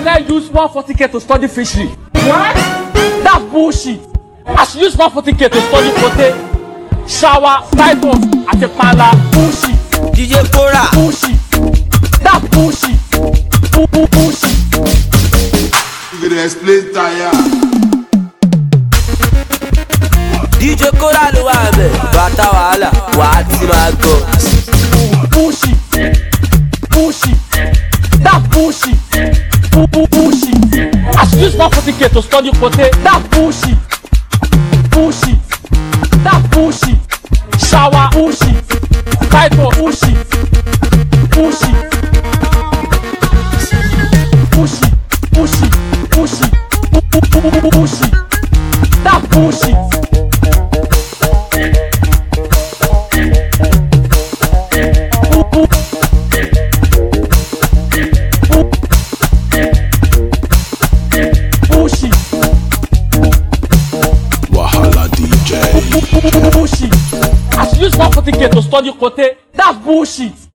I use 140k to study fishery. What? That's bullshit. I should use 140k to study protein, shower, Titus, Atepala. Bullshit. DJ Kora. Bullshit. That's bullshit. Bullshit. You gonna explain tire. DJ Kora ló wà ńbẹ̀. Bàtà wàhálà wà á ti máa gọ̀. Bullshit. Bullshit. That's bullshit. Bullshit. I should use 140k to study protein. That's bullshit. Bullshit. That's bullshit. Shower. Bullshit. Title. Bullshit. Bullshit. Bullshit. Bullshit. Bullshit. Bullshit. That's bullshit. Bullshit. I should use 140k to study Kote. That's bullshit.